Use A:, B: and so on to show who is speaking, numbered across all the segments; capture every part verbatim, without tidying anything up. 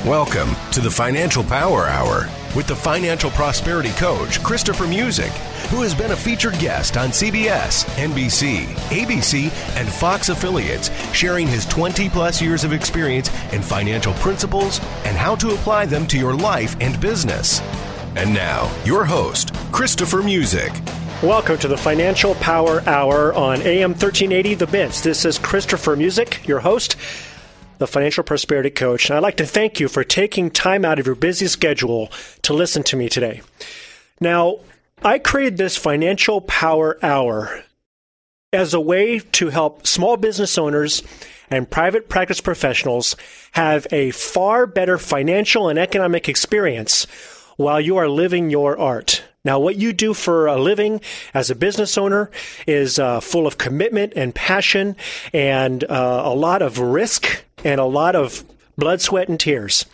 A: Welcome to the Financial Power Hour with the financial prosperity coach, Christopher Music, who has been a featured guest on C B S, N B C, A B C, and Fox affiliates, sharing his twenty plus years of experience in financial principles and how to apply them to your life and business. And now, your host, Christopher Music.
B: Welcome to the Financial Power Hour on A M thirteen eighty The Bits. This is Christopher Music, your host, the Financial Prosperity Coach. And I'd like to thank you for taking time out of your busy schedule to listen to me today. Now, I created this Financial Power Hour as a way to help small business owners and private practice professionals have a far better financial and economic experience while you are living your art. Now, what you do for a living as a business owner is uh, full of commitment and passion and uh, a lot of risk and a lot of blood, sweat, and tears.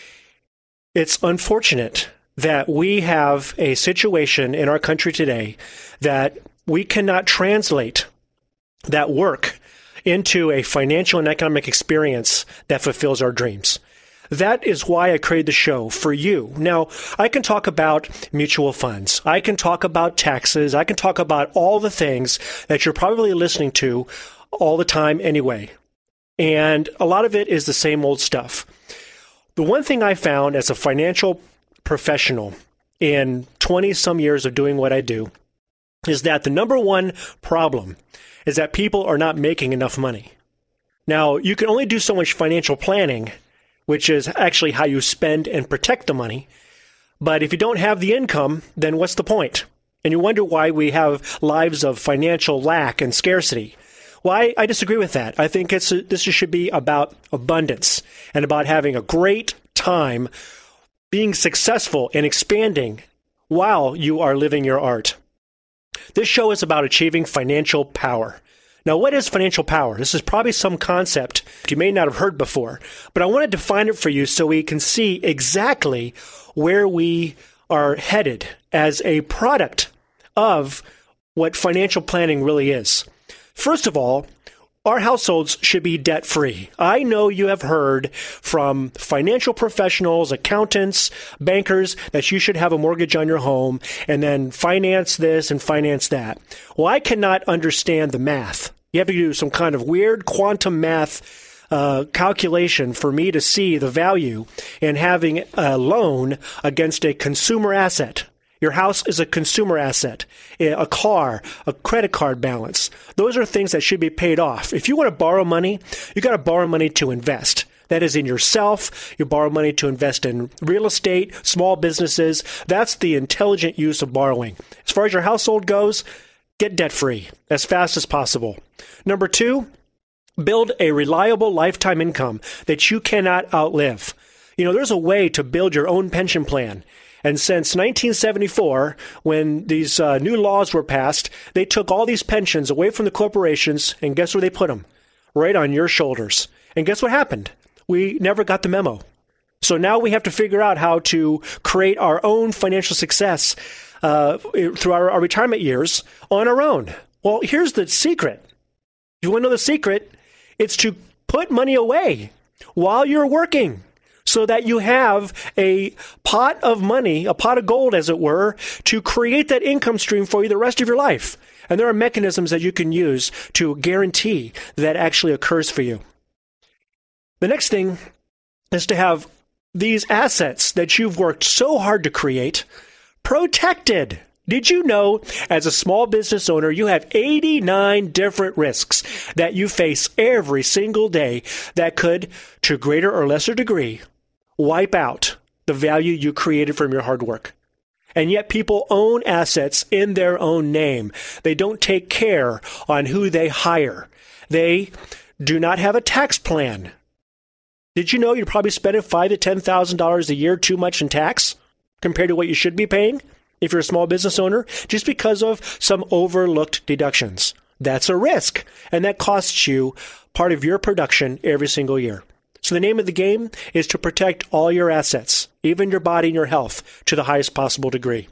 B: It's unfortunate that we have a situation in our country today that we cannot translate that work into a financial and economic experience that fulfills our dreams. That is why I created the show for you. Now, I can talk about mutual funds. I can talk about taxes. I can talk about all the things that you're probably listening to all the time anyway. And a lot of it is the same old stuff. The one thing I found as a financial professional in twenty some years of doing what I do is that the number one problem is that people are not making enough money. Now, you can only do so much financial planning, which is actually how you spend and protect the money. But if you don't have the income, then what's the point? And you wonder why we have lives of financial lack and scarcity. Well, I, I disagree with that. I think it's a, this should be about abundance and about having a great time being successful and expanding while you are living your art. This show is about achieving financial power. Now, what is financial power? This is probably some concept you may not have heard before, but I want to define it for you so we can see exactly where we are headed as a product of what financial planning really is. First of all, our households should be debt-free. I know you have heard from financial professionals, accountants, bankers, that you should have a mortgage on your home and then finance this and finance that. Well, I cannot understand the math. You have to do some kind of weird quantum math uh, calculation for me to see the value in having a loan against a consumer asset. Your house is a consumer asset, a car, a credit card balance. Those are things that should be paid off. If you want to borrow money, you got to borrow money to invest. That is in yourself. You borrow money to invest in real estate, small businesses. That's the intelligent use of borrowing. As far as your household goes, get debt-free as fast as possible. Number two, build a reliable lifetime income that you cannot outlive. You know, there's a way to build your own pension plan. And since nineteen seventy-four, when these uh, new laws were passed, they took all these pensions away from the corporations, and guess where they put them? Right on your shoulders. And guess what happened? We never got the memo. So now we have to figure out how to create our own financial success uh, through our, our retirement years on our own. Well, here's the secret. You want to know the secret? It's to put money away while you're working, so that you have a pot of money, a pot of gold, as it were, to create that income stream for you the rest of your life. And there are mechanisms that you can use to guarantee that actually occurs for you. The next thing is to have these assets that you've worked so hard to create protected. Did you know, as a small business owner, you have eighty-nine different risks that you face every single day that could, to greater or lesser degree, wipe out the value you created from your hard work. And yet people own assets in their own name. They don't take care on who they hire. They do not have a tax plan. Did you know you're probably spending five thousand to ten thousand dollars a year too much in tax compared to what you should be paying if you're a small business owner, just because of some overlooked deductions? That's a risk, and that costs you part of your production every single year. So the name of the game is to protect all your assets, even your body and your health, to the highest possible degree.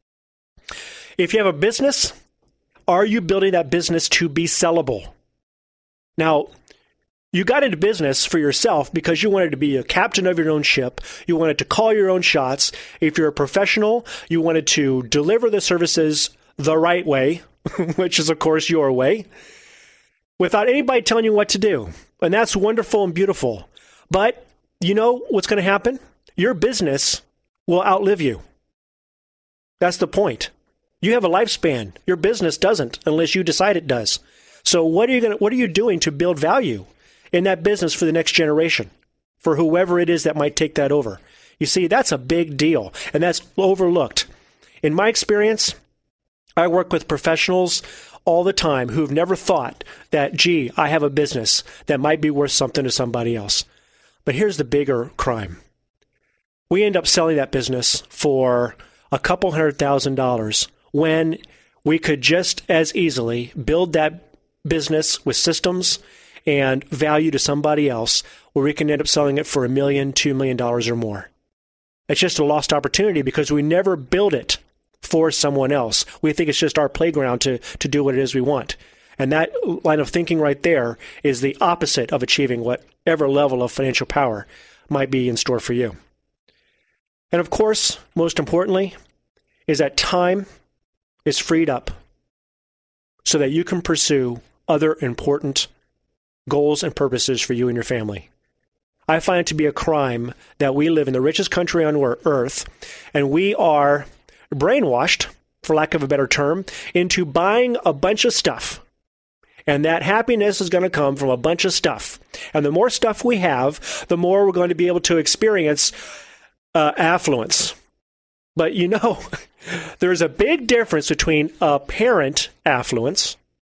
B: If you have a business, are you building that business to be sellable? Now, You got into business for yourself because you wanted to be a captain of your own ship. You wanted to call your own shots. If you're a professional, you wanted to deliver the services the right way, which is, of course, your way, without anybody telling you what to do. And that's wonderful and beautiful. But you know what's going to happen? Your business will outlive you. That's the point. You have a lifespan. Your business doesn't unless you decide it does. So what are you going to, what are you doing to build value in that business for the next generation, for whoever it is that might take that over? You see, that's a big deal, and that's overlooked. In my experience, I work with professionals all the time who've never thought that, gee, I have a business that might be worth something to somebody else. But here's the bigger crime. We end up selling that business for a couple hundred thousand dollars when we could just as easily build that business with systems and value to somebody else where we can end up selling it for a million, two million dollars or more. It's just a lost opportunity because we never build it for someone else. We think it's just our playground to, to do what it is we want. And that line of thinking right there is the opposite of achieving whatever level of financial power might be in store for you. And of course, most importantly, is that time is freed up so that you can pursue other important goals and purposes for you and your family. I find it to be a crime that we live in the richest country on earth, and we are brainwashed, for lack of a better term, into buying a bunch of stuff. And that happiness is going to come from a bunch of stuff. And the more stuff we have, the more we're going to be able to experience uh, affluence. But you know, there's a big difference between apparent affluence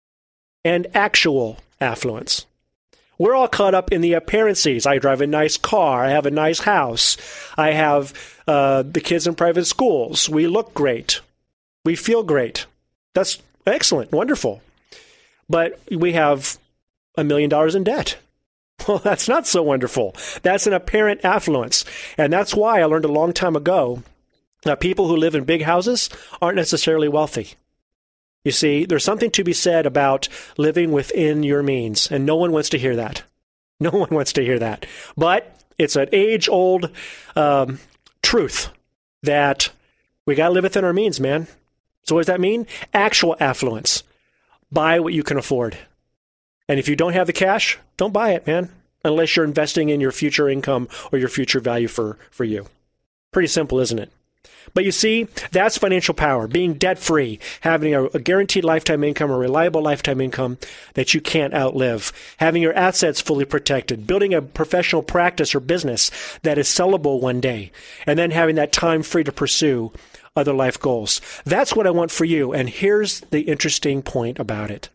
B: and actual affluence. We're all caught up in the appearances. I drive a nice car. I have a nice house. I have uh, the kids in private schools. We look great. We feel great. That's excellent, wonderful. But we have a million dollars in debt. Well, that's not so wonderful. That's an apparent affluence. And that's why I learned a long time ago that people who live in big houses aren't necessarily wealthy. You see, there's something to be said about living within your means, and no one wants to hear that. No one wants to hear that. But it's an age-old um, truth that we got to live within our means, man. So what does that mean? Actual affluence. Buy what you can afford. And if you don't have the cash, don't buy it, man, unless you're investing in your future income or your future value for, for you. Pretty simple, isn't it? But you see, that's financial power, being debt-free, having a, a guaranteed lifetime income, a reliable lifetime income that you can't outlive, having your assets fully protected, building a professional practice or business that is sellable one day, and then having that time free to pursue other life goals. That's what I want for you. And here's the interesting point about it.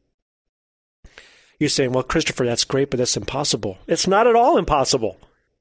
B: You're saying, well, Christopher, that's great, but that's impossible. It's not at all impossible.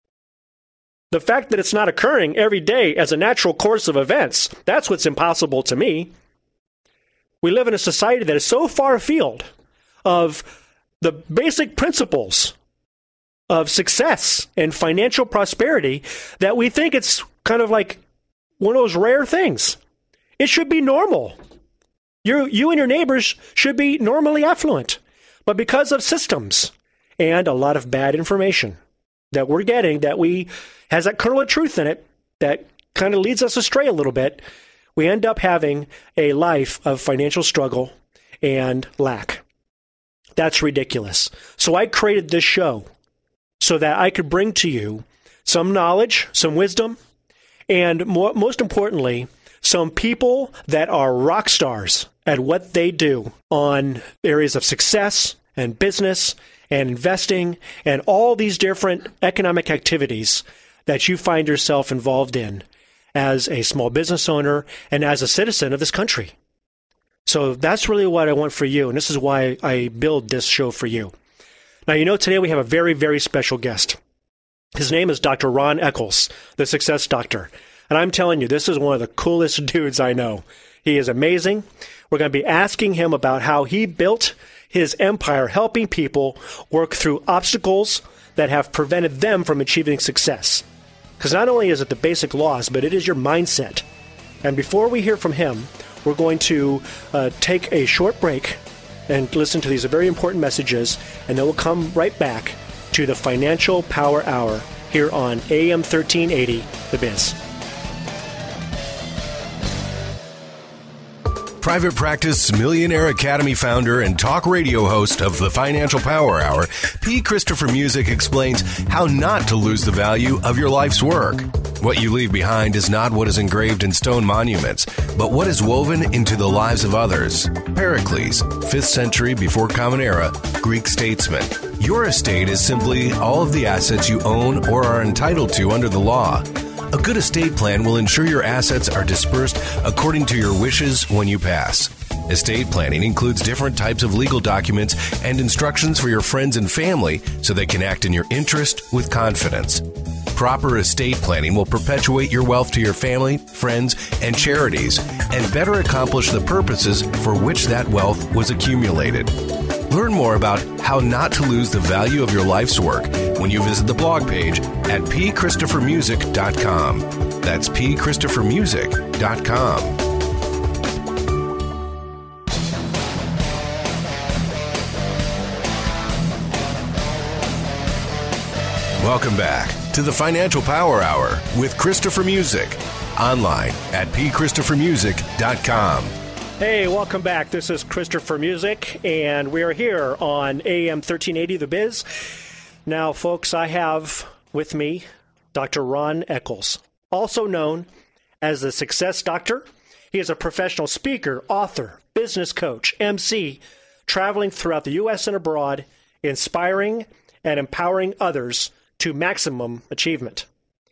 B: The fact that it's not occurring every day as a natural course of events, that's what's impossible to me. We live in a society that is so far afield of the basic principles of success and financial prosperity that we think it's kind of like one of those rare things. It should be normal. You, you and your neighbors should be normally affluent. But because of systems and a lot of bad information that we're getting that we has that kernel of truth in it that kind of leads us astray a little bit, we end up having a life of financial struggle and lack. That's ridiculous. So I created this show so that I could bring to you some knowledge, some wisdom, and more, most importantly, some people that are rock stars at what they do on areas of success and business and investing and all these different economic activities that you find yourself involved in as a small business owner and as a citizen of this country. So that's really what I want for you, and this is why I build this show for you. Now, you know, today we have a very, very special guest. His name is Doctor Ron Eccles, the Success Doctor. And I'm telling you, this is one of the coolest dudes I know. He is amazing. We're going to be asking him about how he built his empire, helping people work through obstacles that have prevented them from achieving success. Because not only is it the basic laws, but it is your mindset. And before we hear from him, we're going to uh, take a short break and listen to these very important messages, and then we'll come right back to to the Financial Power Hour here on A M thirteen eighty, The Biz.
A: Private Practice Millionaire Academy founder and talk radio host of the Financial Power Hour, P. Christopher Music explains how not to lose the value of your life's work. What you leave behind is not what is engraved in stone monuments, but what is woven into the lives of others. Pericles, fifth century before Common Era, Greek statesman. Your estate is simply all of the assets you own or are entitled to under the law. A good estate plan will ensure your assets are dispersed according to your wishes when you pass. Estate planning includes different types of legal documents and instructions for your friends and family so they can act in your interest with confidence. Proper estate planning will perpetuate your wealth to your family, friends, and charities, and better accomplish the purposes for which that wealth was accumulated. Learn more about how not to lose the value of your life's work when you visit the blog page at p christopher music dot com. That's p christopher music dot com. Welcome back to the Financial Power Hour with Christopher Music, online at p christopher music dot com.
B: Hey, welcome back. This is Christopher Music, and we are here on A M thirteen eighty, The Biz. Now, folks, I have with me Doctor Ron Eccles, also known as the Success Doctor. He is a professional speaker, author, business coach, M C, traveling throughout the U S and abroad, inspiring and empowering others to maximum achievement.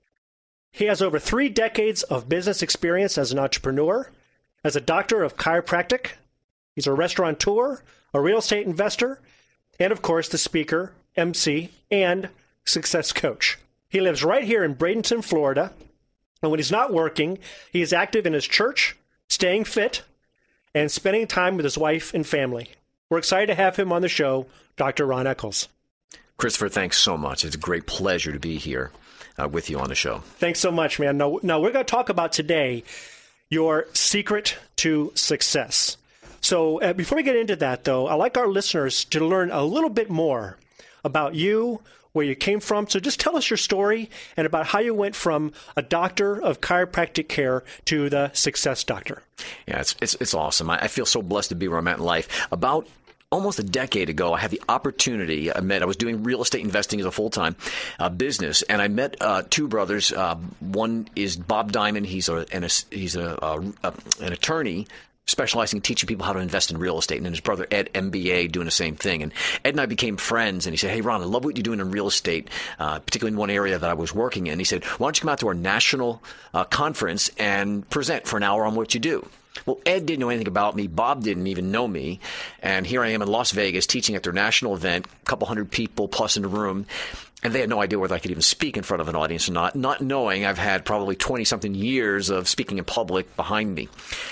B: He has over three decades of business experience as an entrepreneur, as a doctor of chiropractic. He's a restaurateur, a real estate investor, and of course the speaker, M C, and success coach. He lives right here in Bradenton, Florida, and when he's not working, he is active in his church, staying fit, and spending time with his wife and family. We're excited to have him on the show, Doctor Ron Eccles.
C: Christopher, thanks so much. It's a great pleasure to be here uh, with you on the show.
B: Thanks so much, man. Now, now we're going to talk about today your secret to success. So uh, before we get into that, though, I'd like our listeners to learn a little bit more about you, where you came from. So just tell us your story and about how you went from a doctor of chiropractic care to the success doctor.
C: Yeah, it's it's, it's awesome. I, I feel so blessed to be where I'm at in life. About almost a decade ago, I had the opportunity, I met, I was doing real estate investing as a full-time uh, business, and I met uh, two brothers. Uh, one is Bob Diamond. He's a, an, he's a, a, a, an attorney specializing in teaching people how to invest in real estate, and then his brother Ed, M B A, doing the same thing. And Ed and I became friends, and he said, hey, Ron, I love what you're doing in real estate, uh, particularly in one area that I was working in. He said, why don't you come out to our national uh, conference and present for an hour on what you do? Well, Ed didn't know anything about me. Bob didn't even know me. And here I am in Las Vegas teaching at their national event, a couple hundred people plus in the room. And they had no idea whether I could even speak in front of an audience or not, not knowing I've had probably twenty-something years of speaking in public behind me.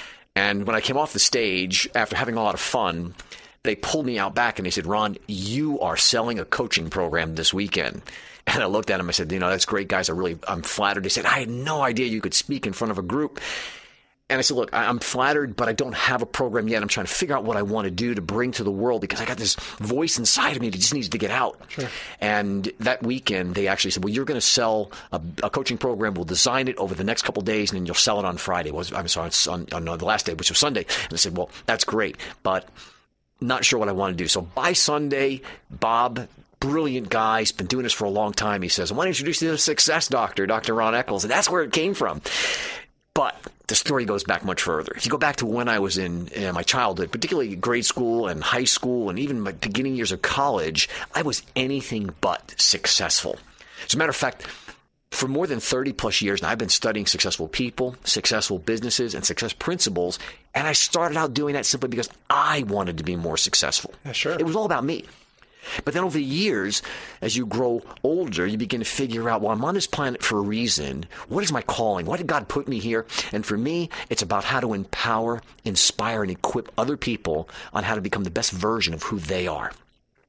C: And when I came off the stage, after having a lot of fun, they pulled me out back and they said, Ron, you are selling a coaching program this weekend. And I looked at them. I said, you know, that's great, guys. I really, I'm flattered. They said, I had no idea you could speak in front of a group. And I said, look, I'm flattered, but I don't have a program yet. I'm trying to figure out what I want to do to bring to the world because I got this voice inside of me that just needs to get out. Sure. And that weekend, they actually said, well, you're going to sell a, a coaching program. We'll design it over the next couple of days, and then you'll sell it on Friday. Was I'm sorry, on, on the last day, which was Sunday. And I said, well, that's great, but not sure what I want to do. So by Sunday, Bob, brilliant guy, he's been doing this for a long time. He says, I want to introduce you to the success doctor, Doctor Ron Eccles. And that's where it came from. But the story goes back much further. If you go back to when I was in uh, my childhood, particularly grade school and high school and even my beginning years of college, I was anything but successful. As a matter of fact, for more than thirty plus years now, I've been studying successful people, successful businesses, and success principles. And I started out doing that simply because I wanted to be more successful.
B: Yeah, sure.
C: It was all about me. But then over the years, as you grow older, you begin to figure out, well, I'm on this planet for a reason. What is my calling? Why did God put me here? And for me, it's about how to empower, inspire, and equip other people on how to become the best version of who they are.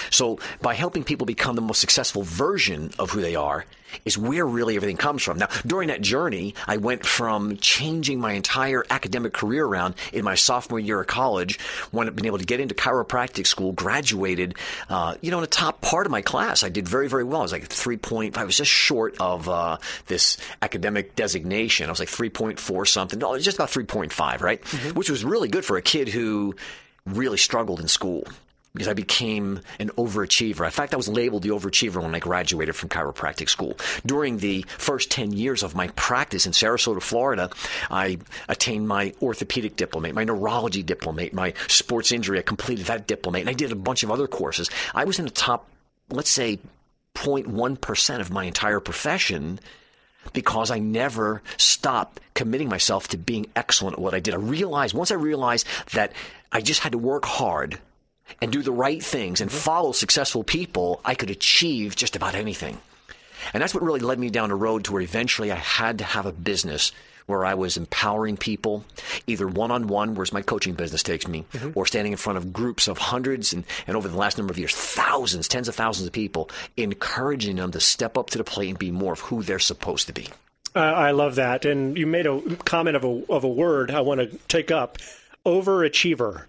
C: So by helping people become the most successful version of who they are is where really everything comes from. Now, during that journey, I went from changing my entire academic career around in my sophomore year of college, when I'd been able to get into chiropractic school, graduated, uh, you know, in the top part of my class. I did very, very well. I was like three point five. I was just short of uh, this academic designation. I was like three point four something. No, it was just about three point five, right? Mm-hmm. Which was really good for a kid who really struggled in school, because I became an overachiever. In fact, I was labeled the overachiever when I graduated from chiropractic school. During the first ten years of my practice in Sarasota, Florida, I attained my orthopedic diplomate, my neurology diplomate, my sports injury. I completed that diplomate, and I did a bunch of other courses. I was in the top, let's say, zero point one percent of my entire profession, because I never stopped committing myself to being excellent at what I did. I realized, once I realized that I just had to work hard and do the right things and follow successful people, I could achieve just about anything. And that's what really led me down a road to where eventually I had to have a business where I was empowering people, either one-on-one, whereas my coaching business takes me, mm-hmm. or standing in front of groups of hundreds and, and over the last number of years, thousands, tens of thousands of people, encouraging them to step up to the plate and be more of who they're supposed to be.
B: Uh, I love that. And you made a comment of a, of a word I want to take up, overachiever.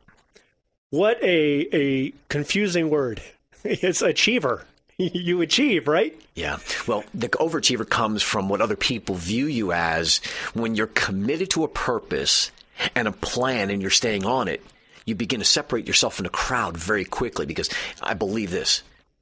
B: What a a confusing word. It's achiever. You achieve, right?
C: Yeah. Well, the overachiever comes from what other people view you as. When you're committed to a purpose and a plan and you're staying on it, you begin to separate yourself from the crowd very quickly, because I believe this: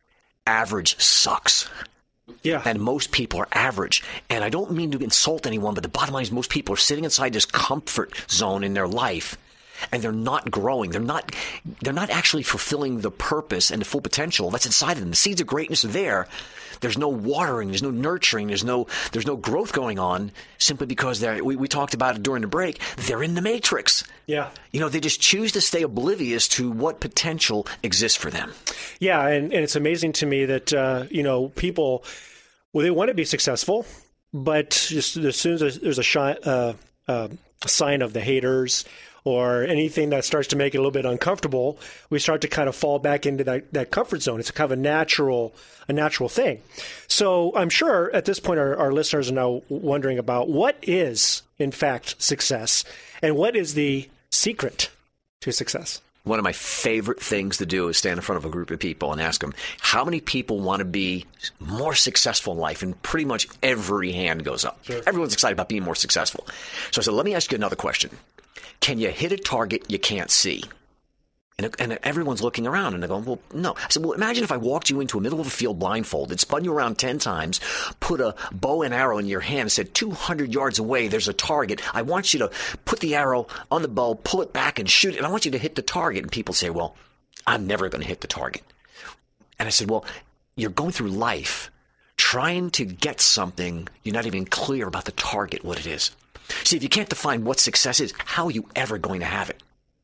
C: average sucks.
B: Yeah.
C: And most people are average. And I don't mean to insult anyone, but the bottom line is most people are sitting inside this comfort zone in their life, and they're not growing. They're not they're not actually fulfilling the purpose and the full potential that's inside of them. The seeds of greatness are there. There's no watering, there's no nurturing, there's no there's no growth going on, simply because they're we, we talked about it during the break, they're in the matrix.
B: Yeah.
C: You know, they just choose to stay oblivious to what potential exists for them.
B: Yeah, and, and it's amazing to me that uh, you know, people, well, they want to be successful, but just as soon as there's a, shi- uh, uh, a sign of the haters or anything that starts to make it a little bit uncomfortable, we start to kind of fall back into that, that comfort zone. It's kind of a natural, a natural thing. So I'm sure at this point our, our listeners are now wondering about what is, in fact, success, and what is the secret to success.
C: One of my favorite things to do is stand in front of a group of people and ask them, how many people want to be more successful in life? And pretty much every hand goes up. Sure. Everyone's excited about being more successful. So I said, let me ask you another question. Can you hit a target you can't see? And, and everyone's looking around and they're going, well, no. I said, well, imagine if I walked you into the middle of a field blindfolded, spun you around ten times, put a bow and arrow in your hand and said, two hundred yards away, there's a target. I want you to put the arrow on the bow, pull it back and shoot it. And I want you to hit the target. And people say, well, I'm never going to hit the target. And I said, well, you're going through life trying to get something. You're not even clear about the target, what it is. See, if you can't define what success is, how are you ever going to have it?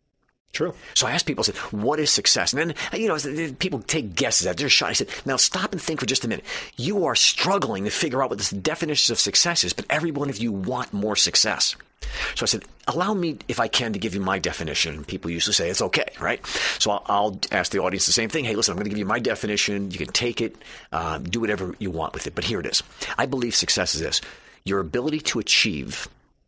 B: True.
C: So I asked people, I said, what is success? And then, you know, people take guesses at it. They're shy. I said, now stop and think for just a minute. You are struggling to figure out what the definitions of success is, but every one of you want more success. So I said, allow me, if I can, to give you my definition. People usually say it's okay, right? So I'll, I'll ask the audience the same thing. Hey, listen, I'm going to give you my definition. You can take it, um, do whatever you want with it. But here it is. I believe success is this: your ability to achieve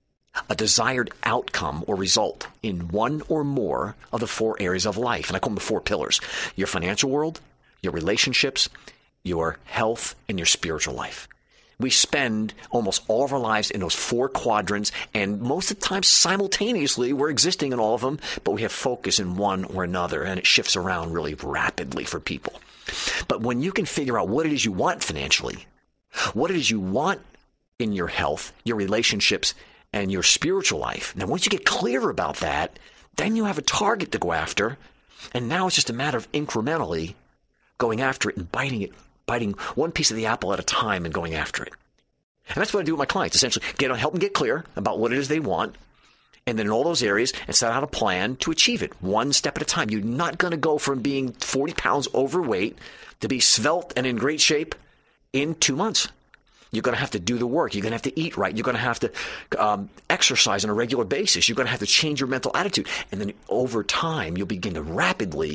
C: a desired outcome or result in one or more of the four areas of life. And I call them the four pillars: your financial world, your relationships, your health, and your spiritual life. We spend almost all of our lives in those four quadrants, and most of the time simultaneously we're existing in all of them, but we have focus in one or another, and it shifts around really rapidly for people. But when you can figure out what it is you want financially, what it is you want in your health, your relationships, and your spiritual life. Now, once you get clear about that, then you have a target to go after. And now it's just a matter of incrementally going after it and biting it, biting one piece of the apple at a time and going after it. And that's what I do with my clients. Essentially, get help them get clear about what it is they want. And then in all those areas, and set out a plan to achieve it one step at a time. You're not going to go from being forty pounds overweight to be svelte and in great shape in two months. You're going to have to do the work. You're going to have to eat right. You're going to have to um, exercise on a regular basis. You're going to have to change your mental attitude. And then over time, you'll begin to rapidly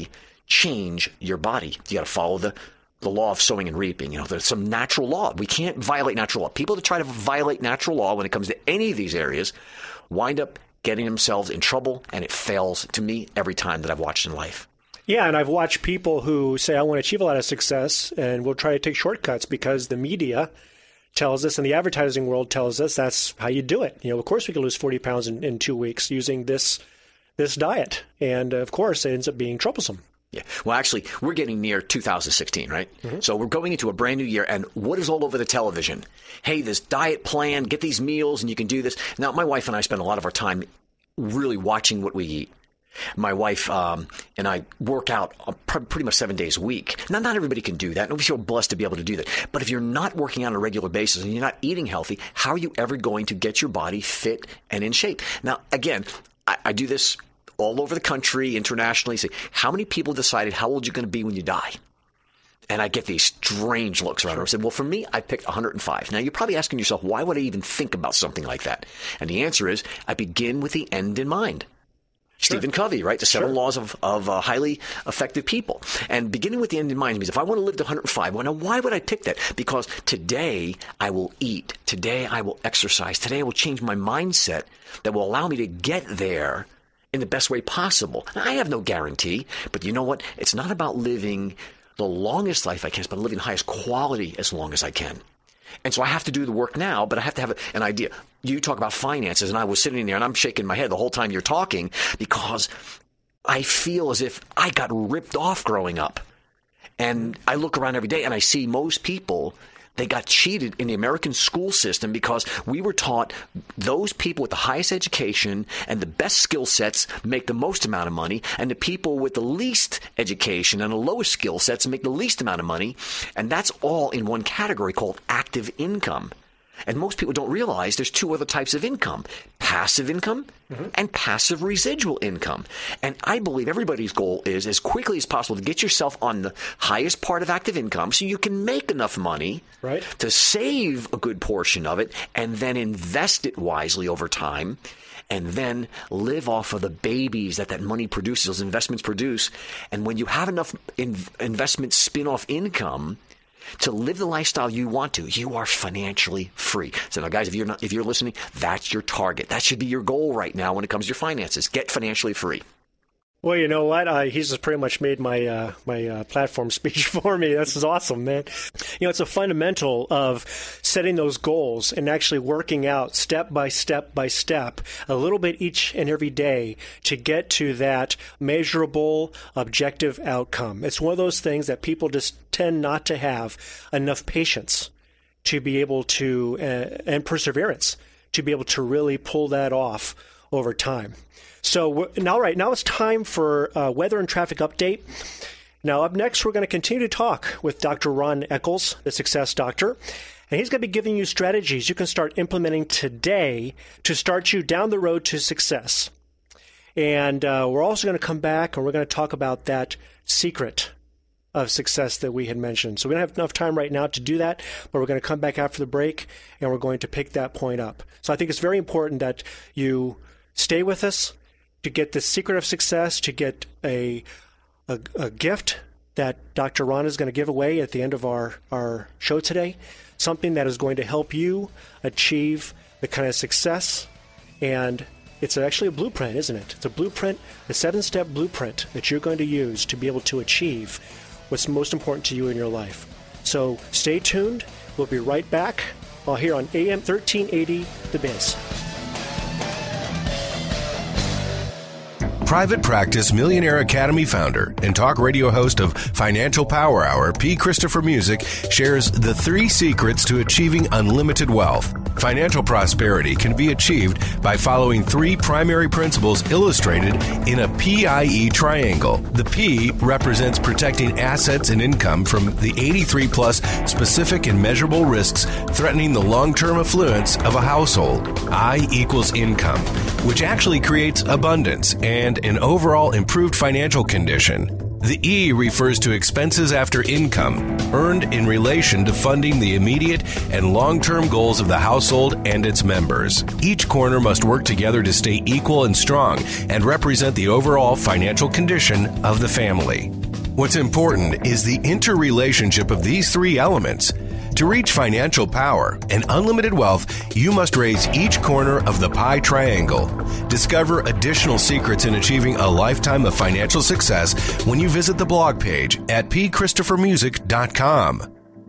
C: change your body. You got to follow the the law of sowing and reaping. You know, there's some natural law. We can't violate natural law. People that try to violate natural law when it comes to any of these areas wind up getting themselves in trouble, and it fails to me every time that I've watched in life.
B: Yeah, and I've watched people who say, I want to achieve a lot of success, and will try to take shortcuts because the media tells us and the advertising world tells us that's how you do it. You know, of course we can lose forty pounds in, in two weeks using this this diet. And, uh, of course, it ends up being troublesome.
C: Yeah. Well, actually, we're getting near two thousand sixteen, right? Mm-hmm. So we're going into a brand new year, and what is all over the television? Hey, this diet plan, get these meals, and you can do this. Now, my wife and I spend a lot of our time really watching what we eat. My wife um, and I work out pretty much seven days a week. Now, not everybody can do that, and we feel blessed to be able to do that. But if you're not working out on a regular basis and you're not eating healthy, how are you ever going to get your body fit and in shape? Now, again, I, I do this all over the country, internationally. Say, how many people decided how old you're going to be when you die? And I get these strange looks around. Sure. I said, well, for me, I picked one hundred five. Now, you're probably asking yourself, why would I even think about something like that? And the answer is, I begin with the end in mind. Sure. Stephen Covey, right? The seven sure. laws of, of uh, highly effective people. And beginning with the end in mind means if I want to live to one hundred five, well, now why would I pick that? Because today I will eat. Today I will exercise. Today I will change my mindset that will allow me to get there in the best way possible. Now, I have no guarantee, but you know what? It's not about living the longest life I can, it's about living the highest quality as long as I can. And so I have to do the work now, but I have to have an idea. You talk about finances, and I was sitting there, and I'm shaking my head the whole time you're talking because I feel as if I got ripped off growing up. And I look around every day, and I see most people, they got cheated in the American school system because we were taught those people with the highest education and the best skill sets make the most amount of money, and the people with the least education and the lowest skill sets make the least amount of money. And that's all in one category called active income. And most people don't realize there's two other types of income, passive income mm-hmm. and passive residual income. And I believe everybody's goal is as quickly as possible to get yourself on the highest part of active income so you can make enough money right. to save a good portion of it and then invest it wisely over time and then live off of the babies that that money produces, those investments produce. And when you have enough in- investment spin-off income to live the lifestyle you want to, you are financially free. So now, guys, if you're not, if you're listening, that's your target. That should be your goal right now when it comes to your finances. Get financially free.
B: Well, you know what? Uh, he's just pretty much made my uh, my uh, platform speech for me. This is awesome, man. You know, it's a fundamental of setting those goals and actually working out step by step by step, a little bit each and every day to get to that measurable, objective outcome. It's one of those things that people just tend not to have enough patience to be able to, uh, and perseverance, to be able to really pull that off over time. So now, right now it's time for uh, weather and traffic update. Now, up next, we're going to continue to talk with Doctor Ron Eccles, the Success Doctor, and he's going to be giving you strategies you can start implementing today to start you down the road to success. And uh, we're also going to come back and we're going to talk about that secret of success that we had mentioned. So we don't have enough time right now to do that, but we're going to come back after the break and we're going to pick that point up. So I think it's very important that you stay with us to get the secret of success, to get a, a a gift that Doctor Ron is going to give away at the end of our, our show today, something that is going to help you achieve the kind of success. And it's actually a blueprint, isn't it? It's a blueprint, a seven-step blueprint that you're going to use to be able to achieve what's most important to you in your life. So stay tuned. We'll be right back while here on A M thirteen eighty, The Biz.
A: Private Practice Millionaire Academy founder and talk radio host of Financial Power Hour, P. Christopher Music, shares the three secrets to achieving unlimited wealth. Financial prosperity can be achieved by following three primary principles illustrated in a P I E triangle. The P represents protecting assets and income from the eighty-three plus specific and measurable risks threatening the long-term affluence of a household. I equals income, which actually creates abundance and an overall improved financial condition. The E refers to expenses after income, earned in relation to funding the immediate and long-term goals of the household and its members. Each corner must work together to stay equal and strong and represent the overall financial condition of the family. What's important is the interrelationship of these three elements. To reach financial power and unlimited wealth, you must raise each corner of the pie triangle. Discover additional secrets in achieving a lifetime of financial success when you visit the blog page at p christopher music dot com.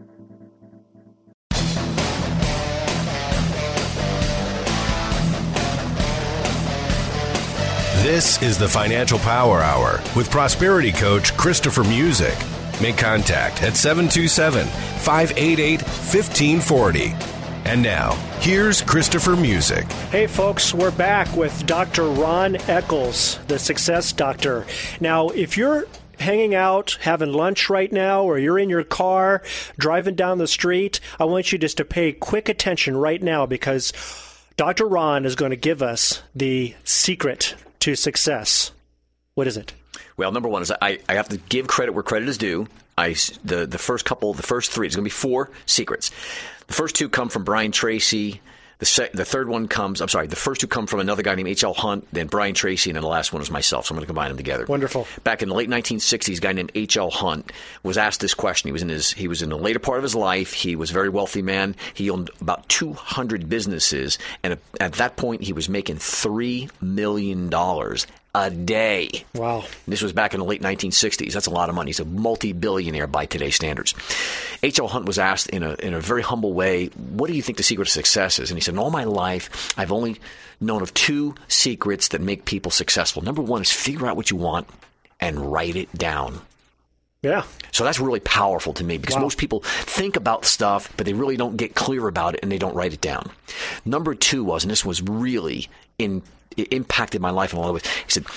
A: This is the Financial Power Hour with Prosperity Coach Christopher Music. Make contact at seven two seven, five eight eight, one five four zero. And now, here's Christopher Music.
B: Hey folks, we're back with Doctor Ron Eccles, the Success Doctor. Now, if you're hanging out, having lunch right now, or you're in your car, driving down the street, I want you just to pay quick attention right now because Doctor Ron is going to give us the secret to success. What is it?
C: Well, number one is I, I have to give credit where credit is due. I, the, the first couple, the first three, it's going to be four secrets. The first two come from Brian Tracy. The se- the third one comes, I'm sorry, the first two come from another guy named H L Hunt, then Brian Tracy, and then the last one is myself. So I'm going to combine them together.
B: Wonderful.
C: Back in the late nineteen sixties, a guy named H L Hunt was asked this question. He was in his he was in the later part of his life. He was a very wealthy man. He owned about two hundred businesses, and at that point, he was making three million dollars a day.
B: Wow.
C: This was back in the late nineteen sixties. That's a lot of money. He's a multi-billionaire by today's standards. H L Hunt was asked in a in a very humble way, what do you think the secret to success is? And he said, in all my life, I've only known of two secrets that make people successful. Number one is figure out what you want and write it down.
B: Yeah.
C: So that's really powerful to me because wow. most people think about stuff, but they really don't get clear about it and they don't write it down. Number two was, and this was really in it impacted my life in a lot of ways. He said,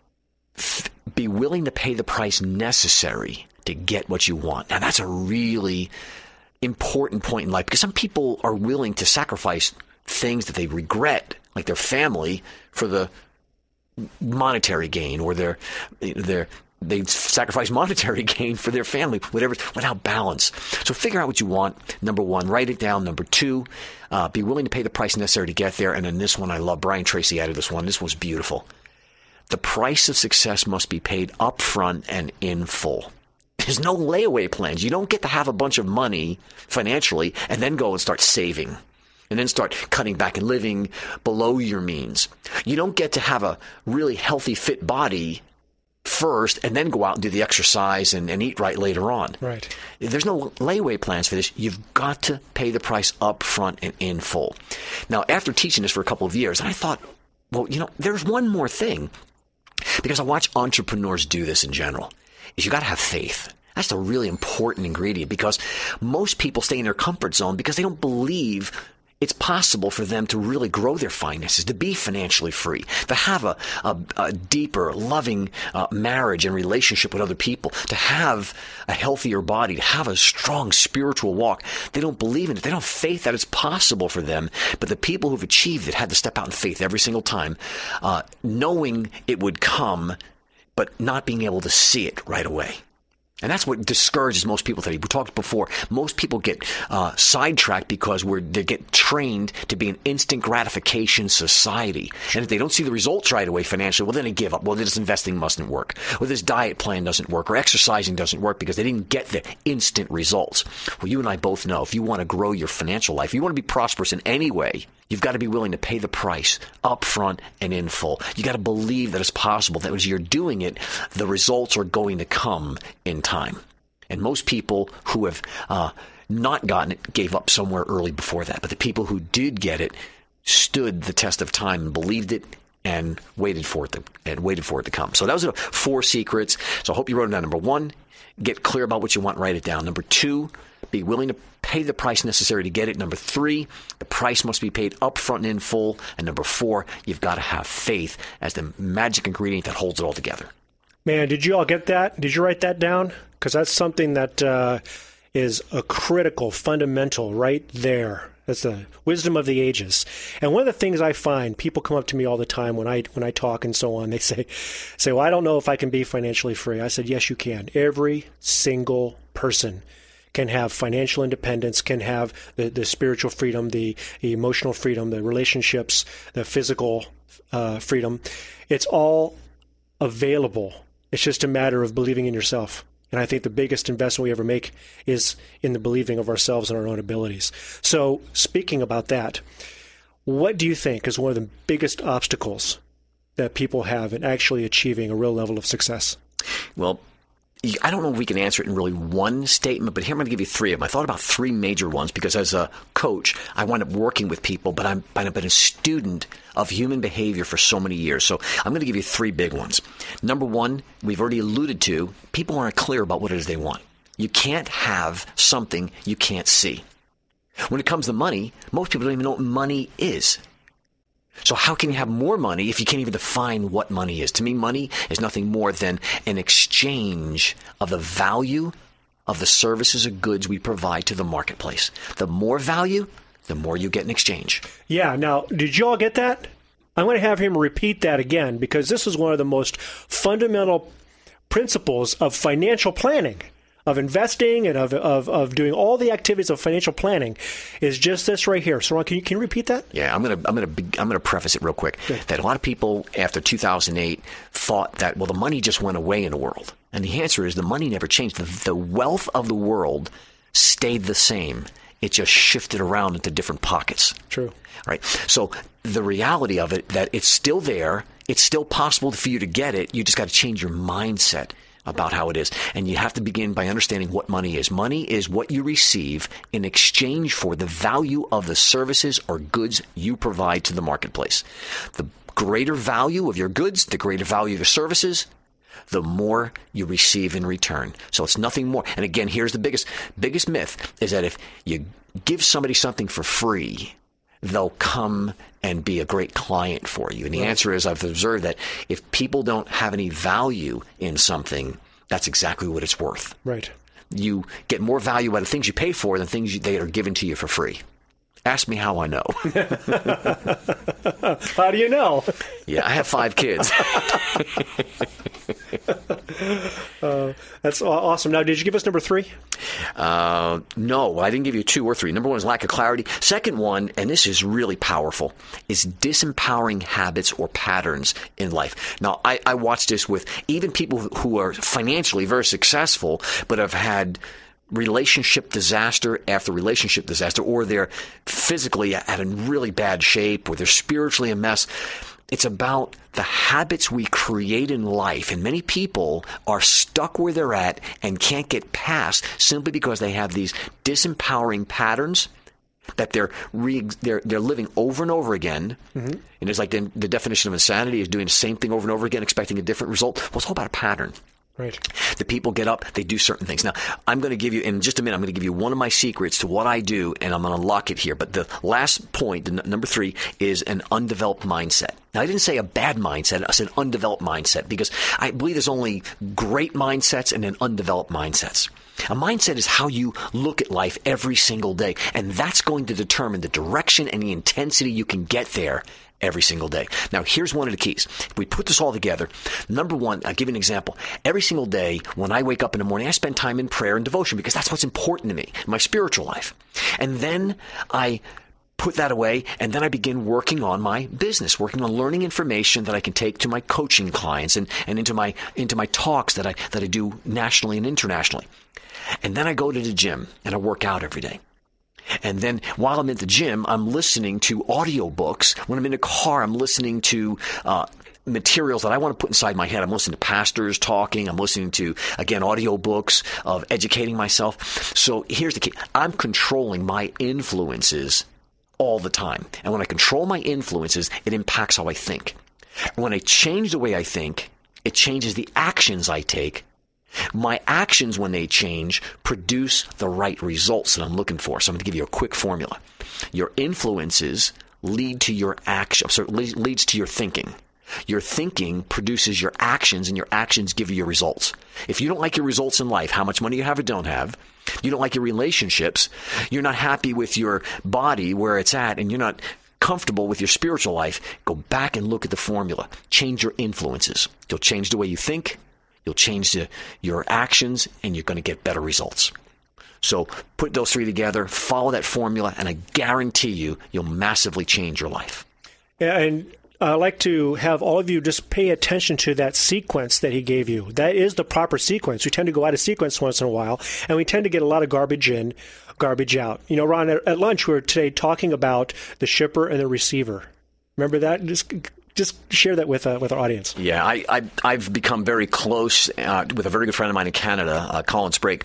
C: be willing to pay the price necessary to get what you want. Now, that's a really important point in life because some people are willing to sacrifice things that they regret, like their family, for the monetary gain, or their their they sacrifice monetary gain for their family, whatever, without balance. So figure out what you want. Number one, write it down. Number two, uh, be willing to pay the price necessary to get there. And then this one, I love. Brian Tracy added this one. This was beautiful. The price of success must be paid up front and in full. There's no layaway plans. You don't get to have a bunch of money financially and then go and start saving and then start cutting back and living below your means. You don't get to have a really healthy, fit body first and then go out and do the exercise and, and eat right later on.
B: Right.
C: There's no layaway plans for this. You've got to pay the price up front and in full. Now, after teaching this for a couple of years, I thought, well, you know, there's one more thing, because I watch entrepreneurs do this in general, is you got to have faith. That's the really important ingredient, because most people stay in their comfort zone because they don't believe it's possible for them to really grow their finances, to be financially free, to have a, a, a deeper, loving uh, marriage and relationship with other people, to have a healthier body, to have a strong spiritual walk. They don't believe in it. They don't have faith that it's possible for them. But the people who've achieved it had to step out in faith every single time, uh, knowing it would come, but not being able to see it right away. And that's what discourages most people today. We talked before. Most people get uh, sidetracked because we're, they get trained to be an instant gratification society. And if they don't see the results right away financially, well, then they give up. Well, this investing mustn't work. Or this diet plan doesn't work. Or exercising doesn't work because they didn't get the instant results. Well, you and I both know if you want to grow your financial life, if you want to be prosperous in any way, you've got to be willing to pay the price up front and in full. You got to believe that it's possible, that as you're doing it, the results are going to come in time. And most people who have uh, not gotten it gave up somewhere early before that. But the people who did get it stood the test of time and believed it and waited for it to, and waited for it to come. So those are the four secrets. So I hope you wrote them down. Number one, get clear about what you want, write it down. Number two, be willing to pay the price necessary to get it. Number three, the price must be paid up front and in full. And number four, you've got to have faith as the magic ingredient that holds it all together.
B: Man, did you all get that? Did you write that down? Because that's something that uh, is a critical, fundamental right there. That's the wisdom of the ages. And one of the things I find, people come up to me all the time when I when I talk and so on. They say, say, well, I don't know if I can be financially free. I said, yes, you can. Every single person can have financial independence, can have the, the spiritual freedom, the, the emotional freedom, the relationships, the physical uh, freedom. It's all available. It's just a matter of believing in yourself. And I think the biggest investment we ever make is in the believing of ourselves and our own abilities. So speaking about that, what do you think is one of the biggest obstacles that people have in actually achieving a real level of success?
C: Well, I don't know if we can answer it in really one statement, but here I'm going to give you three of them. I thought about three major ones because as a coach, I wind up working with people, but I'm, I've been a student of human behavior for so many years. So I'm going to give you three big ones. Number one, we've already alluded to, people aren't clear about what it is they want. You can't have something you can't see. When it comes to money, most people don't even know what money is. So how can you have more money if you can't even define what money is? To me, money is nothing more than an exchange of the value of the services or goods we provide to the marketplace. The more value, the more you get in exchange.
B: Yeah. Now, did you all get that? I'm going to have him repeat that again because this is one of the most fundamental principles of financial planning, of investing and of, of, of doing all the activities of financial planning is just this right here. So Ron, can you, can you repeat that?
C: Yeah, I'm going to I'm going to I'm going to preface it real quick.
B: Okay.
C: That a lot of people after two thousand eight thought that, well, the money just went away in the world. And the answer is the money never changed. The, the wealth of the world stayed the same. It just shifted around into different pockets.
B: True.
C: Right. So the reality of it, that it's still there. It's still possible for you to get it. You just got to change your mindset about how it is. And you have to begin by understanding what money is. Money is what you receive in exchange for the value of the services or goods you provide to the marketplace. The greater value of your goods, the greater value of your services, the more you receive in return. So it's nothing more. And again, here's the biggest, biggest myth is that if you give somebody something for free, they'll come and be a great client for you. And the right. answer is, I've observed that if people don't have any value in something, that's exactly what it's worth.
B: Right.
C: You get more value out of things you pay for than things that are given to you for free. Ask me how I know.
B: How do you know?
C: Yeah, I have five kids.
B: uh, that's awesome. Now, did you give us number three?
C: Uh, no, I didn't give you two or three. Number one is lack of clarity. Second one, and this is really powerful, is disempowering habits or patterns in life. Now, I, I watch this with even people who are financially very successful, but have had relationship disaster after relationship disaster, or they're physically at a really bad shape, or they're spiritually a mess. It's about the habits we create in life. And many people are stuck where they're at and can't get past simply because they have these disempowering patterns that they're re- they're they're living over and over again. Mm-hmm. And it's like the, the definition of insanity is doing the same thing over and over again, expecting a different result. Well, it's all about a pattern.
B: Right.
C: The people get up, they do certain things. Now, I'm going to give you, in just a minute, I'm going to give you one of my secrets to what I do, and I'm going to lock it here. But the last point, the n- number three, is an undeveloped mindset. Now, I didn't say a bad mindset. I said undeveloped mindset, because I believe there's only great mindsets and then undeveloped mindsets. A mindset is how you look at life every single day, and that's going to determine the direction and the intensity you can get there every single day. Now, here's one of the keys. If we put this all together, number one, I'll give you an example. Every single day when I wake up in the morning, I spend time in prayer and devotion because that's what's important to me, my spiritual life. And then I put that away, and then I begin working on my business, working on learning information that I can take to my coaching clients and, and into my into my talks that I that I do nationally and internationally. And then I go to the gym and I work out every day. And then while I'm at the gym, I'm listening to audiobooks. When I'm in a car, I'm listening to uh, materials that I want to put inside my head. I'm listening to pastors talking. I'm listening to, again, audiobooks of educating myself. So here's the key. I'm controlling my influences all the time. And when I control my influences, it impacts how I think. And when I change the way I think, it changes the actions I take. My actions, when they change, produce the right results that I'm looking for. So I'm going to give you a quick formula. Your influences lead to your action, so it leads to your thinking. Your thinking produces your actions, and your actions give you your results. If you don't like your results in life, how much money you have or don't have, you don't like your relationships, you're not happy with your body where it's at, and you're not comfortable with your spiritual life, go back and look at the formula. Change your influences. You'll change the way you think. You'll change the, your actions, and you're going to get better results. So put those three together, follow that formula, and I guarantee you, you'll massively change your life.
B: And I'd like to have all of you just pay attention to that sequence that he gave you. That is the proper sequence. We tend to go out of sequence once in a while, and we tend to get a lot of garbage in, garbage out. You know, Ron, at, at lunch we were today talking about the shipper and the receiver. Remember that? Just just share that with uh, with our audience.
C: Yeah, I, I, I've become very close uh, with a very good friend of mine in Canada, uh, Colin Sprague.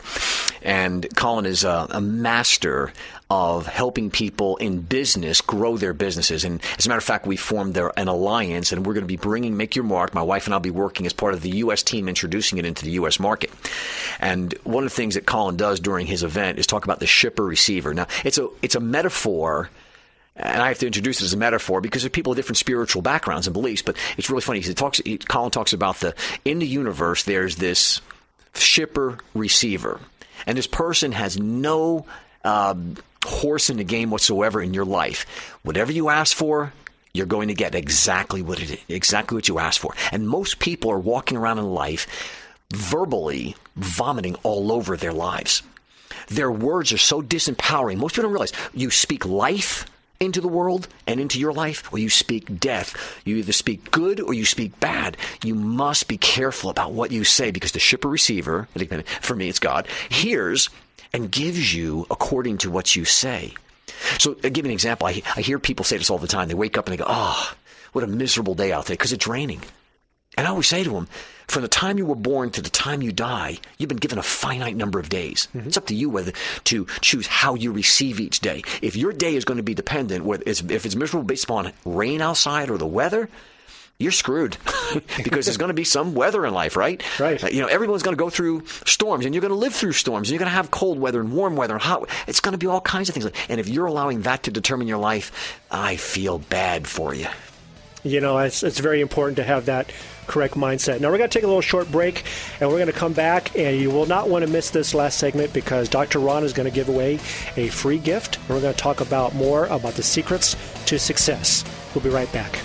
C: And Colin is a, a master of helping people in business grow their businesses. And as a matter of fact, we formed their, an alliance, and we're going to be bringing Make Your Mark. My wife and I will be working as part of the U S team, introducing it into the U S market. And one of the things that Colin does during his event is talk about the shipper-receiver. Now, it's a it's a metaphor. And I have to introduce it as a metaphor because there are people with different spiritual backgrounds and beliefs. But it's really funny. He talks. He, Colin talks about the in the universe. There's this shipper receiver, and this person has no um, horse in the game whatsoever in your life. Whatever you ask for, you're going to get exactly what it is, exactly what you asked for. And most people are walking around in life verbally vomiting all over their lives. Their words are so disempowering. Most people don't realize you speak life into the world and into your life, or you speak death. You either speak good or you speak bad. You must be careful about what you say, because the shipper receiver, for me it's God, hears and gives you according to what you say. So I'll give you an example. I, I hear people say this all the time. They wake up and they go, oh, what a miserable day out there because it's raining. And I always say to them, from the time you were born to the time you die, you've been given a finite number of days. Mm-hmm. It's up to you whether to choose how you receive each day. If your day is going to be dependent, whether it's, if it's miserable based upon rain outside or the weather, you're screwed because there's going to be some weather in life, right?
B: Right.
C: Uh, you know, everyone's going to go through storms, and you're going to live through storms, and you're going to have cold weather and warm weather and hot. It's going to be all kinds of things. And if you're allowing that to determine your life, I feel bad for you.
B: You know, it's, it's very important to have that correct mindset. Now, we're going to take a little short break, and we're going to come back, and you will not want to miss this last segment because Doctor Ron is going to give away a free gift, and we're going to talk about more about the secrets to success. We'll be right back.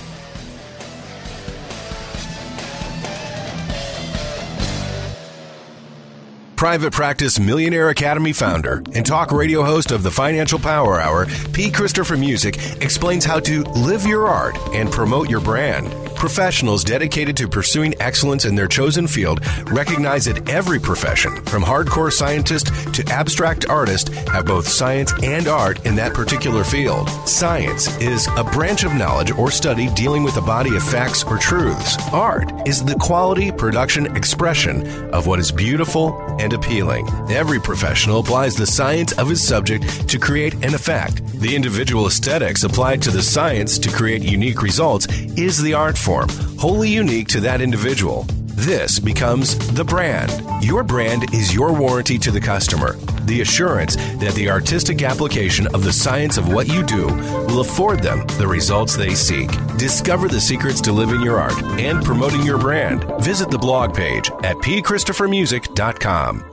A: Private Practice Millionaire Academy founder and talk radio host of the Financial Power Hour, P. Christopher Music, explains how to live your art and promote your brand. Professionals dedicated to pursuing excellence in their chosen field recognize that every profession, from hardcore scientist to abstract artist, have both science and art in that particular field. Science is a branch of knowledge or study dealing with a body of facts or truths. Art is the quality, production, expression of what is beautiful and appealing. Every professional applies the science of his subject to create an effect. The individual aesthetics applied to the science to create unique results is the art form, wholly unique to that individual. This becomes the brand. Your brand is your warranty to the customer, the assurance that the artistic application of the science of what you do will afford them the results they seek. Discover the secrets to living your art and promoting your brand. Visit the blog page at p christopher music dot com.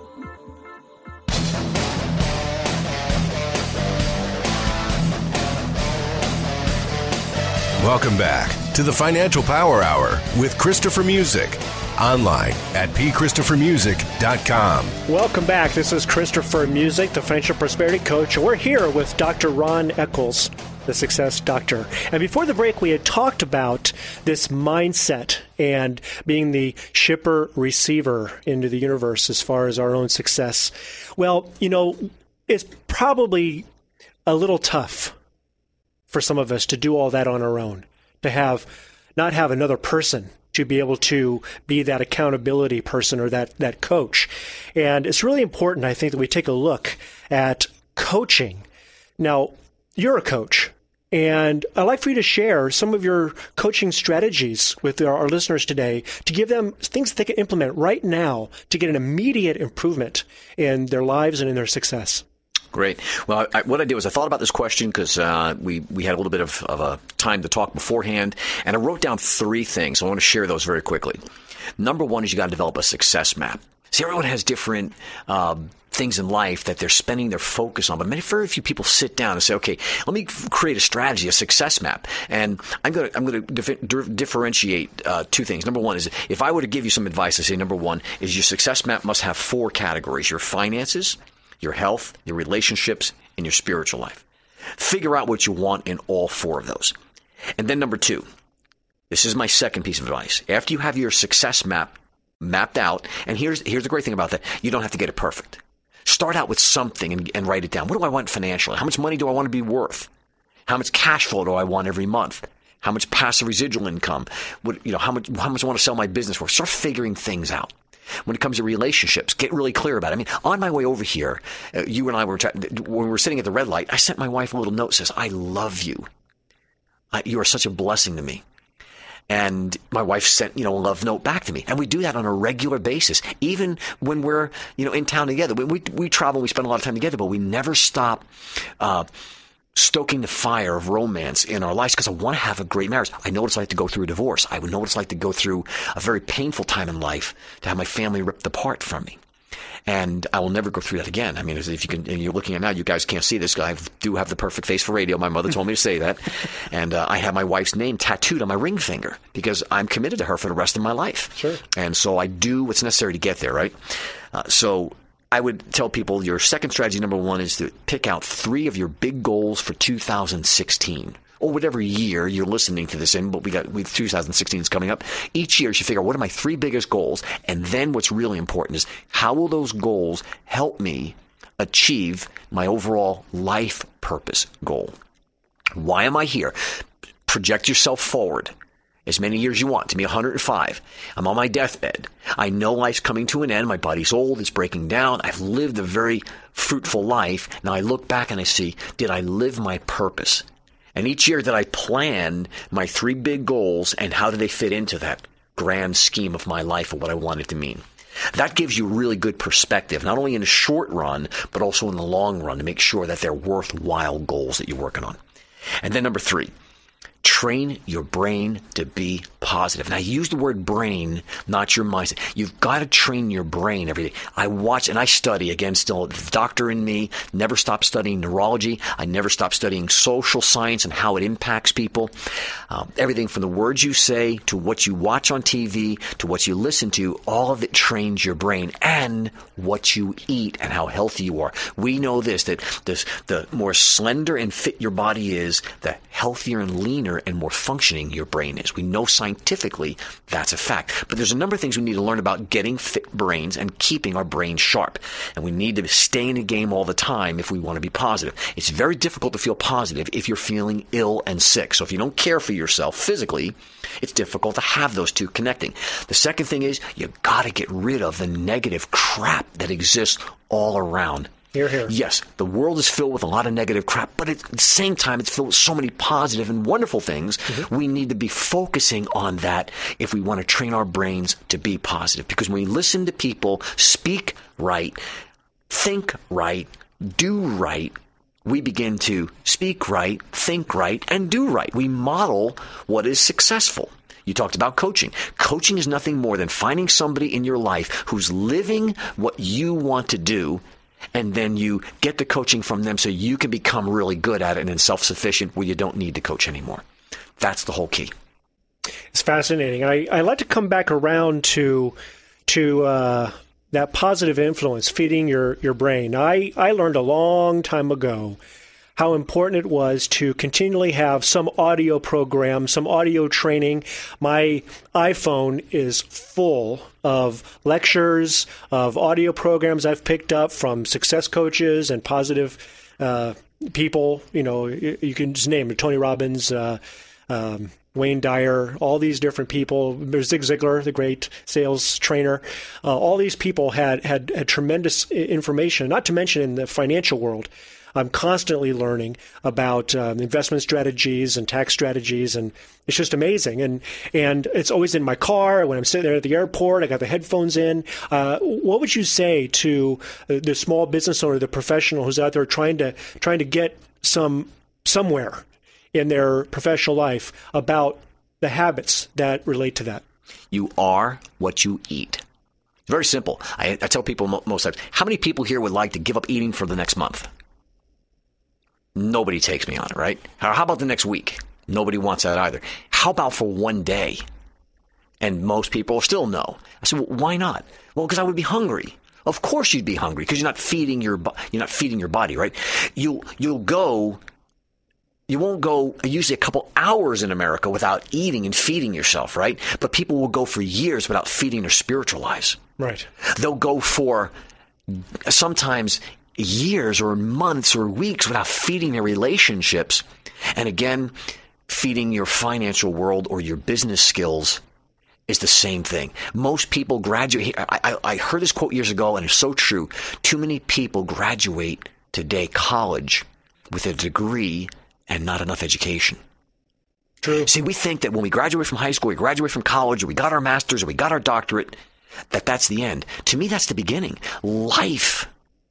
A: Welcome back to the Financial Power Hour with Christopher Music. Online at p christopher music dot com.
B: Welcome back. This is Christopher Music, the Financial Prosperity Coach. And we're here with Doctor Ron Eccles, the Success Doctor. And before the break, we had talked about this mindset and being the shipper-receiver into the universe as far as our own success. Well, you know, it's probably a little tough for some of us to do all that on our own, to have not have another person to be able to be that accountability person or that, that coach. And it's really important, I think, that we take a look at coaching. Now, you're a coach, and I'd like for you to share some of your coaching strategies with our, our listeners today to give them things that they can implement right now to get an immediate improvement in their lives and in their success.
C: Great. Well, I, what I did was I thought about this question because uh, we, we had a little bit of, of a time to talk beforehand, and I wrote down three things. I want to share those very quickly. Number one is you got to develop a success map. See, everyone has different um, things in life that they're spending their focus on, but many, very few people sit down and say, okay, let me create a strategy, a success map. And I'm going to I'm going to dif- differentiate uh, two things. Number one is if I were to give you some advice, I say number one is your success map must have four categories: your finances, your health, your relationships, and your spiritual life. Figure out what you want in all four of those. And then number two, This is my second piece of advice. After you have your success map mapped out, and here's here's the great thing about that, you don't have to get it perfect. Start out with something and, and write it down. What do I want financially? How much money do I want to be worth? How much cash flow do I want every month? How much passive residual income? What, you know, how much how much I want to sell my business for? Start figuring things out. When it comes to relationships, get really clear about it. I mean, on my way over here, uh, you and I were, when we were sitting at the red light, I sent my wife a little note that says, I love you. I, you are such a blessing to me. And my wife sent, you know, a love note back to me. And we do that on a regular basis, even when we're, you know, in town together. We, we, we travel, we spend a lot of time together, but we never stop uh, stoking the fire of romance in our lives because I want to have a great marriage. I know what it's like to go through a divorce. I know what it's like to go through a very painful time in life, to have my family ripped apart from me. And I will never go through that again. I mean, if you can, and you're looking at now, you guys can't see this. I do have the perfect face for radio. My mother told me to say that. And uh, I have my wife's name tattooed on my ring finger because I'm committed to her for the rest of my life. Sure. And so I do what's necessary to get there, right? Uh, so I would tell people your second strategy, number one, is to pick out three of your big goals for two thousand sixteen. Or whatever year you're listening to this in, but we got we two thousand sixteen is coming up. Each year you should figure out what are my three biggest goals, and then what's really important is how will those goals help me achieve my overall life purpose goal? Why am I here? Project yourself forward as many years you want, to be one hundred five. I'm on my deathbed. I know life's coming to an end. My body's old. It's breaking down. I've lived a very fruitful life. Now I look back and I see, did I live my purpose? And each year that I plan my three big goals and how do they fit into that grand scheme of my life and what I want it to mean. That gives you really good perspective, not only in the short run, but also in the long run to make sure that they're worthwhile goals that you're working on. And then number three, train your brain to be positive. Now, I use the word brain, not your mindset. You've got to train your brain every day. I watch and I study, again, still the doctor in me, never stop studying neurology. I never stop studying social science and how it impacts people. Um, everything from the words you say to what you watch on T V to what you listen to, all of it trains your brain, and what you eat and how healthy you are. We know this, that this, the more slender and fit your body is, the healthier and leaner and more functioning your brain is. We know scientifically that's a fact. But there's a number of things we need to learn about getting fit brains and keeping our brains sharp. And we need to stay in the game all the time if we want to be positive. It's very difficult to feel positive if you're feeling ill and sick. So if you don't care for yourself physically, it's difficult to have those two connecting. The second thing is you got to get rid of the negative crap that exists all around.
B: Hear, hear.
C: Yes, the world is filled with a lot of negative crap, but at the same time, it's filled with so many positive and wonderful things. Mm-hmm. We need to be focusing on that if we want to train our brains to be positive. Because when we listen to people speak right, think right, do right, we begin to speak right, think right, and do right. We model what is successful. You talked about coaching. Coaching is nothing more than finding somebody in your life who's living what you want to do, and then you get the coaching from them so you can become really good at it and self-sufficient where you don't need to coach anymore. That's the whole key.
B: It's fascinating. I, I like to come back around to to uh, that positive influence, feeding your, your brain. I, I learned a long time ago how important it was to continually have some audio program, some audio training. My iPhone is full of lectures, of audio programs I've picked up from success coaches and positive uh, people. You know, you, you can just name it, Tony Robbins, uh, um, Wayne Dyer, all these different people. There's Zig Ziglar, the great sales trainer. Uh, all these people had, had, had tremendous information, not to mention in the financial world. I'm constantly learning about um, investment strategies and tax strategies, and it's just amazing. And and it's always in my car when I'm sitting there at the airport. I got the headphones in. Uh, what would you say to the small business owner, the professional who's out there trying to trying to get some somewhere in their professional life about the habits that relate to that?
C: You are what you eat. Very simple. I, I tell people most times, how many people here would like to give up eating for the next month? Nobody takes me on it, right? How about the next week? Nobody wants that either. How about for one day? And most people still no. I said, well, why not? Well, because I would be hungry. Of course you'd be hungry because you're not feeding your you're not feeding your body, right? You'll you'll go You won't go usually a couple hours in America without eating and feeding yourself, right? But people will go for years without feeding their spiritual lives.
B: Right.
C: They'll go for sometimes years or months or weeks without feeding their relationships. And again, feeding your financial world or your business skills is the same thing. Most people graduate. I, I, I heard this quote years ago, and it's so true. Too many people graduate today college with a degree and not enough education.
B: True.
C: See, we think that when we graduate from high school, we graduate from college, or we got our master's, or we got our doctorate, that that's the end. To me, that's the beginning. Life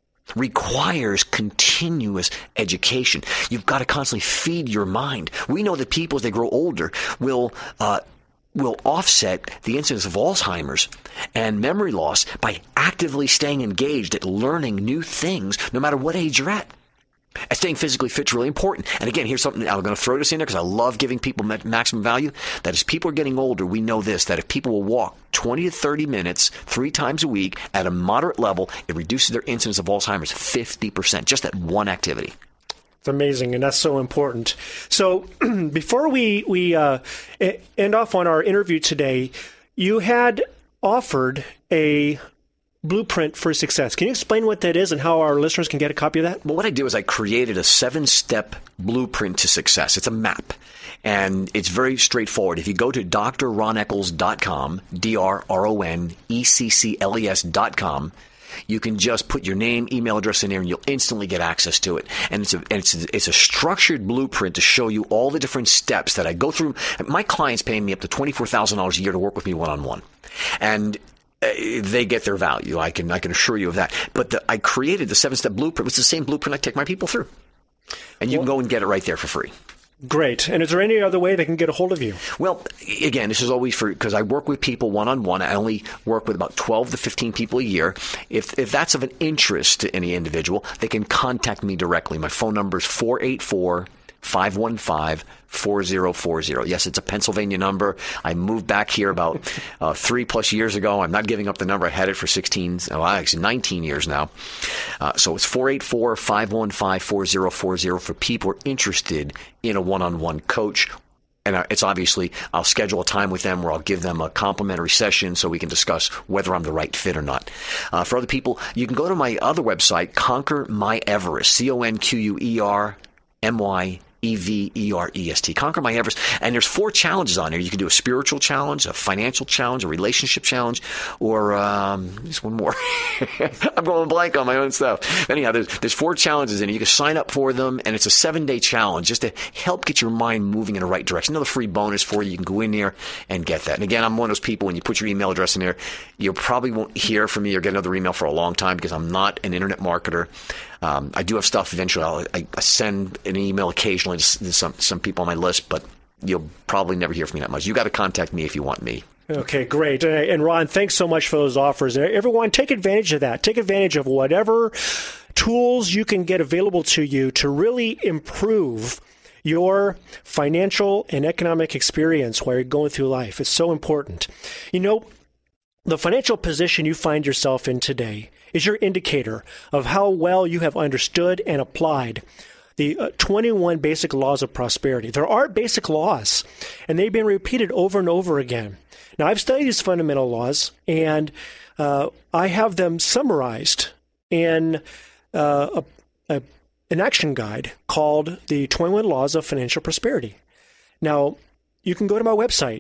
C: requires continuous education. You've got to constantly feed your mind. We know that people, as they grow older, will uh, will offset the incidence of Alzheimer's and memory loss by actively staying engaged at learning new things, no matter what age you're at. And staying physically fit is really important. And again, here's something I'm going to throw this in there because I love giving people maximum value. That as people are getting older, we know this, that if people will walk twenty to thirty minutes three times a week at a moderate level, it reduces their incidence of Alzheimer's fifty percent, just that one activity.
B: It's amazing, and that's so important. So before we, we uh, end off on our interview today, you had offered a blueprint for success. Can you explain what that is and how our listeners can get a copy of that?
C: Well, what I do is I created a seven-step blueprint to success. It's a map, and it's very straightforward. If you go to D R ron eccles dot com, D R R O N E C C L E S dot com, you can just put your name, email address in there, and you'll instantly get access to it. And it's a, and it's a, it's a structured blueprint to show you all the different steps that I go through. My clients pay me up to twenty-four thousand dollars a year to work with me one-on-one. And they get their value. I can I can assure you of that. But the, I created the seven-step blueprint. It's the same blueprint I take my people through. And you well, can go and get it right there for free.
B: Great. And is there any other way they can get a hold of you?
C: Well, again, this is always for, because I work with people one-on-one. I only work with about twelve to fifteen people a year. If if that's of an interest to any individual, they can contact me directly. My phone number is four eight four, five one five, four zero four zero. Yes, it's a Pennsylvania number. I moved back here about uh, three plus years ago. I'm not giving up the number. I had it for sixteen, well, actually nineteen years now. Uh, so it's four eight four, five one five, four zero four zero for people who are interested in a one-on-one coach. And it's obviously, I'll schedule a time with them where I'll give them a complimentary session so we can discuss whether I'm the right fit or not. Uh, for other people, you can go to my other website, Conquer My Everest, C O N Q U E R M Y E V E R E S T. Conquer My Everest. And there's four challenges on there. You can do a spiritual challenge, a financial challenge, a relationship challenge, or um, there's one more. I'm going blank on my own stuff. Anyhow, there's, there's four challenges in it. You can sign up for them, and it's a seven-day challenge just to help get your mind moving in the right direction. Another free bonus for you. You can go in there and get that. And again, I'm one of those people, when you put your email address in there, you probably won't hear from me or get another email for a long time because I'm not an internet marketer. Um, I do have stuff eventually. I'll, I, I send an email occasionally to some, some people on my list, but you'll probably never hear from me that much. You got to contact me if you want me.
B: Okay, great. And Ron, thanks so much for those offers. Everyone, take advantage of that. Take advantage of whatever tools you can get available to you to really improve your financial and economic experience while you're going through life. It's so important. You know, the financial position you find yourself in today is your indicator of how well you have understood and applied the uh, twenty-one basic laws of prosperity. There are basic laws, and they've been repeated over and over again. Now, I've studied these fundamental laws, and uh, I have them summarized in uh, a, a, an action guide called the twenty-one Laws of Financial Prosperity. Now, you can go to my website,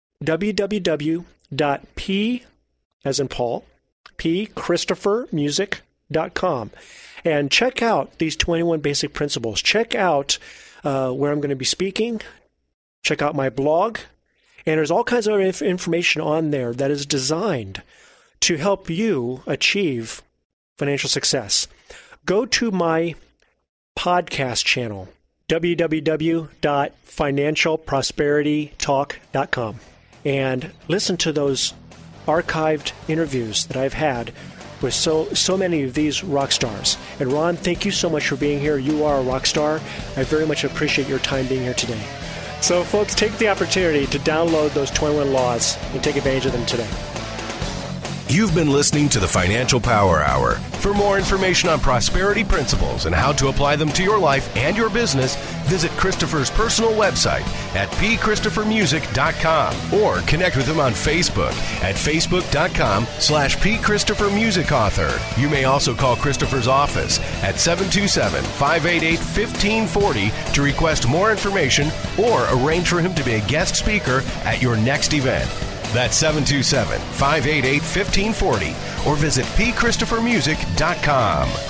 B: w w w dot p, as in Paul, p christopher music dot com, and check out these twenty-one basic principles. Check out uh, where I'm going to be speaking. Check out my blog. And there's all kinds of inf- information on there that is designed to help you achieve financial success. Go to my podcast channel, w w w dot financial prosperity talk dot com, and listen to those archived interviews that I've had with so so many of these rock stars. And Ron, thank you so much for being here. You are a rock star. I very much appreciate your time being here today. So folks, take the opportunity to download those twenty-one laws and take advantage of them today.
A: You've been listening to the Financial Power Hour. For more information on prosperity principles and how to apply them to your life and your business, visit Christopher's personal website at p christopher music dot com or connect with him on Facebook at facebook.com slash pchristophermusicauthor. You may also call Christopher's office at seven two seven, five eight eight, one five four zero to request more information or arrange for him to be a guest speaker at your next event. That's seven two seven, five eight eight, one five four zero or visit p christopher music dot com.